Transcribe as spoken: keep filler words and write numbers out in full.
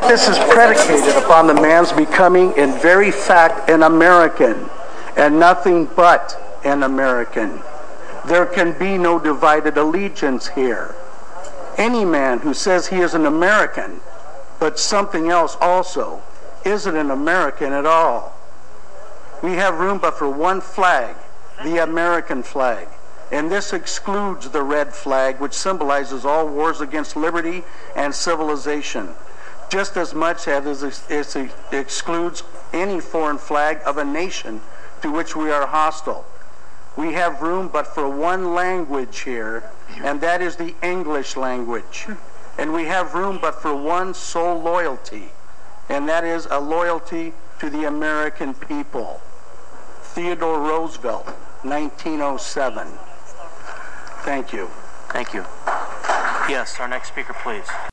This is predicated upon the man's becoming in very fact an American and nothing but an American. There can be no divided allegiance here. Any man who says he is an American but something else also isn't an American at all. We have room but for one flag, the American flag. And this excludes the red flag, which symbolizes all wars against liberty and civilization, just as much as it excludes any foreign flag of a nation to which we are hostile. We have room but for one language here, and that is the English language. And we have room but for one sole loyalty, and that is a loyalty to the American people. Theodore Roosevelt, nineteen oh seven. Thank you. Thank you. Yes, our next speaker, please.